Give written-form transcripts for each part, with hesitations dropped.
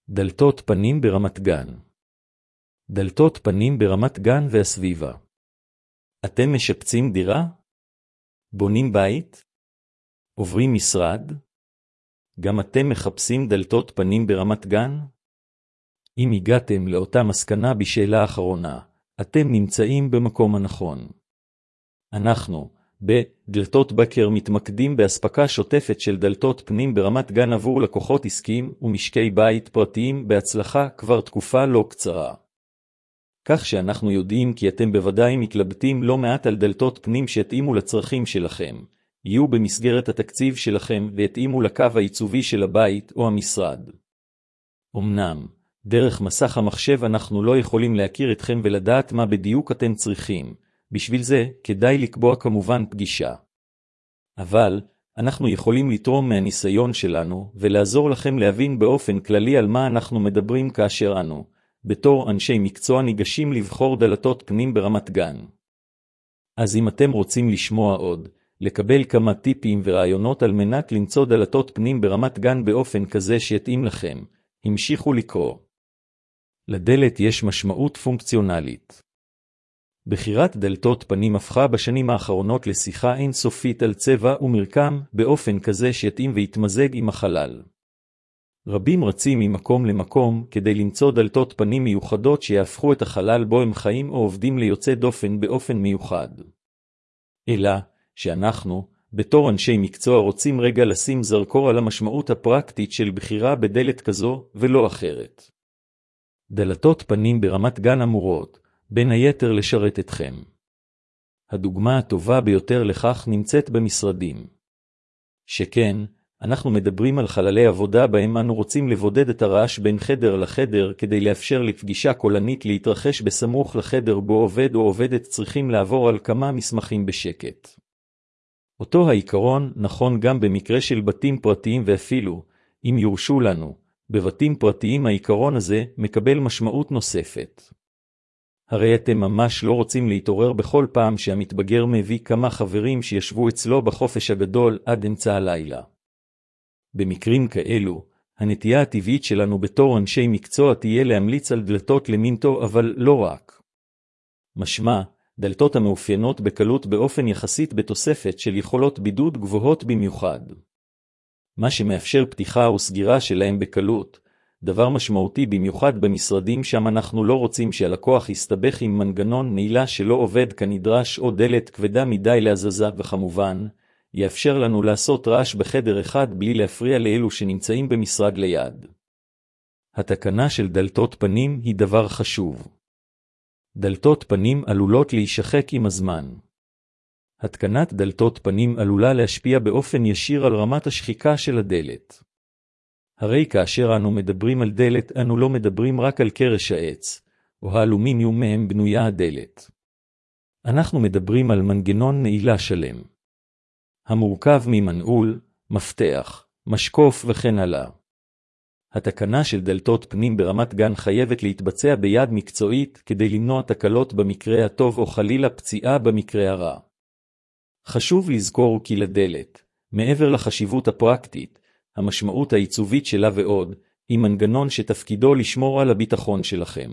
דלתות פנים ברמת גן. דלתות פנים ברמת גן והסביבה. אתם משפצים דירה? בונים בית? עוברים משרד? גם אתם מחפשים דלתות פנים ברמת גן? אם הגעתם לאותה מסקנה בשאלה האחרונה, אתם נמצאים במקום הנכון. אנחנו, בדלתות בקר, מתמקדים בהספקה שוטפת של דלתות פנים ברמת גן עבור לקוחות עסקיים ומשקי בית פרטיים בהצלחה כבר תקופה לא קצרה. כך שאנחנו יודעים כי אתם בוודאי מתלבטים לא מעט על דלתות פנים שיתאימו לצרכים שלכם, יהיו במסגרת התקציב שלכם ויתאימו לקו העיצובי של הבית או המשרד. אמנם, דרך מסך המחשב אנחנו לא יכולים להכיר אתכם ולדעת מה בדיוק אתם צריכים, בשביל זה כדאי לקבוע כמובן פגישה. אבל אנחנו יכולים לתרום מהניסיון שלנו ולעזור לכם להבין באופן כללי על מה אנחנו מדברים כאשר אנו, בתור אנשי מקצוע, ניגשים לבחור דלתות פנים ברמת גן. אז אם אתם רוצים לשמוע עוד, לקבל כמה טיפים ורעיונות על מנת למצוא דלתות פנים ברמת גן באופן כזה שיתאים לכם, המשיכו לקרוא. לדלת יש משמעות פונקציונלית. בחירת דלתות פנים הפכה בשנים האחרונות לשיחה אינסופית על צבע ומרקם באופן כזה שיתאים ויתמזג עם החלל. רבים רצים ממקום למקום כדי למצוא דלתות פנים מיוחדות שיהפכו את החלל בו הם חיים או עובדים ליוצא דופן באופן מיוחד. אלא שאנחנו, בתור אנשי מקצוע, רוצים רגע לשים זרקור על המשמעות הפרקטית של בחירה בדלת כזו ולא אחרת. דלתות פנים ברמת גן אמורות, בין היתר, לשרת אתכם. הדוגמה הטובה ביותר לכך נמצאת במשרדים. שכן, אנחנו מדברים על חללי עבודה בהם אנו רוצים לבודד את הרעש בין חדר לחדר כדי לאפשר לפגישה קולנית להתרחש בסמוך לחדר בו עובד או עובדת צריכים לעבור על כמה מסמכים בשקט. אותו העיקרון נכון גם במקרה של בתים פרטיים, ואפילו, אם יורשו לנו, בבתים פרטיים העיקרון הזה מקבל משמעות נוספת. הרי אתם ממש לא רוצים להתעורר בכל פעם שהמתבגר מביא כמה חברים שישבו אצלו בחופש הגדול עד אמצע הלילה. במקרים כאלו, הנטייה הטבעית שלנו בתור אנשי מקצוע תהיה להמליץ על דלתות למינטו, אבל לא רק. משמע, דלתות המאופיינות בקלות באופן יחסית בתוספת של יכולות בידוד גבוהות במיוחד. מה שמאפשר פתיחה או סגירה שלהם בקלות, דבר משמעותי במיוחד במשרדים שם אנחנו לא רוצים שהלקוח יסתבך עם מנגנון נעילה שלא עובד כנדרש או דלת כבדה מדי להזזה, וכמובן, יאפשר לנו לעשות רעש בחדר אחד בלי להפריע לאלו שנמצאים במשרד ליד. התקנה של דלתות פנים היא דבר חשוב. דלתות פנים עלולות להישחק עם הזמן. התקנת דלתות פנים עלולה להשפיע באופן ישיר על רמת השחיקה של הדלת. הרי כאשר אנו מדברים על דלת, אנו לא מדברים רק על קרש העץ, או האלומיניום מהם בנויה הדלת. אנחנו מדברים על מנגנון נעילה שלם, המורכב ממנעול, מפתח, משקוף וכן הלאה. התקנה של דלתות פנים ברמת גן חייבת להתבצע ביד מקצועית כדי למנוע תקלות במקרה הטוב או חלילה פציעה במקרה הרע. חשוב לזכור כי לדלת, מעבר לחשיבות הפרקטית, המשמעות העיצובית שלה ועוד, היא מנגנון שתפקידו לשמור על הביטחון שלכם.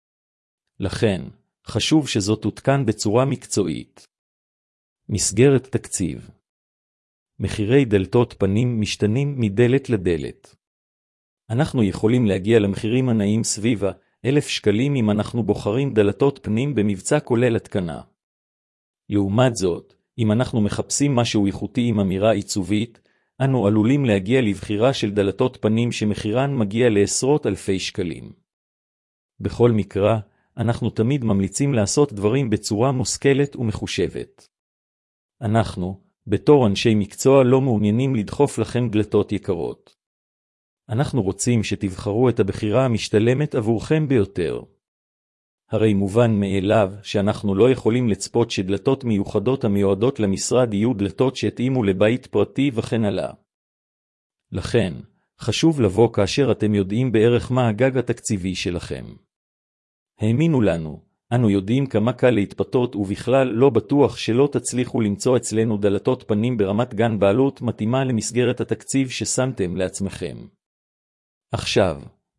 לכן, חשוב שזאת תותקן בצורה מקצועית. מסגרת תקציב. מחירי דלתות פנים משתנים מדלת לדלת. אנחנו יכולים להגיע למחירים הנעים סביב 1,000 שקלים אם אנחנו בוחרים דלתות פנים במבצע כולל התקנה. לעומת זאת, אם אנחנו מחפשים משהו איכותי עם אמירה עיצובית, אנו עלולים להגיע לבחירה של דלתות פנים שמחירן מגיע לעשרות אלפי שקלים. בכל מקרה, אנחנו תמיד ממליצים לעשות דברים בצורה מושכלת ומחושבת. אנחנו, בתור אנשי מקצוע, לא מעוניינים לדחוף לכם דלתות יקרות. אנחנו רוצים שתבחרו את הבחירה המשתלמת עבורכם ביותר. הרי מובן מאליו שאנחנו לא יכולים לצפות שדלתות מיוחדות המיועדות למשרד יהיו דלתות שהתאימו לבית פרטי וכן הלאה. לכן, חשוב לבוא כאשר אתם יודעים בערך מה הגג התקציבי שלכם. האמינו לנו, אנו יודעים כמה קל להתפתות ובכלל לא בטוח שלא תצליחו למצוא אצלנו דלתות פנים ברמת גן בעלות מתאימה למסגרת התקציב ששמתם לעצמכם. עכשיו,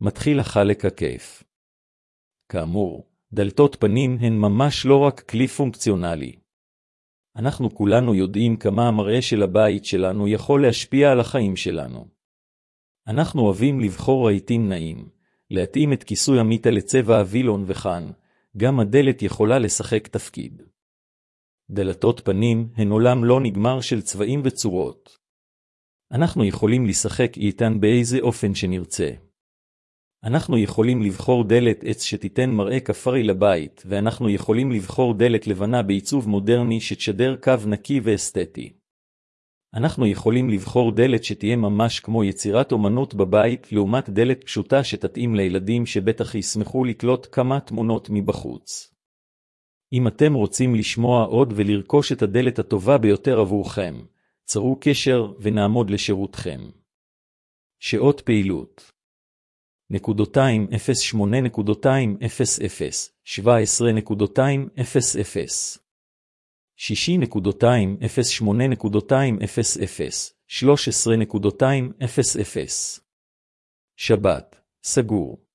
מתחיל החלק הכיף. כאמור, דלתות פנים הן ממש לא רק כלי פונקציונלי. אנחנו כולנו יודעים כמה המראה של הבית שלנו יכול להשפיע על החיים שלנו. אנחנו אוהבים לבחור רהיטים נעים, להתאים את כיסוי המיטה לצבע הווילון וכאן, גם הדלת יכולה לשחק תפקיד. דלתות פנים הן עולם לא נגמר של צבעים וצורות. אנחנו יכולים לשחק איתן באיזה אופן שנרצה. אנחנו יכולים לבחור דלת עץ שתיתן מראה כפרי לבית, ואנחנו יכולים לבחור דלת לבנה בעיצוב מודרני שתשדר קו נקי ואסתטי. אנחנו יכולים לבחור דלת שתהיה ממש כמו יצירת אומנות בבית, לעומת דלת פשוטה שתתאים לילדים שבטח ישמחו לקלוט כמה תמונות מבחוץ. אם אתם רוצים לשמוע עוד ולרכוש את הדלת הטובה ביותר עבורכם, צרו קשר ונעמוד לשירותכם. שעות פעילות 0.8.00 17.00 60.08.00 13.00 שבת, סגור.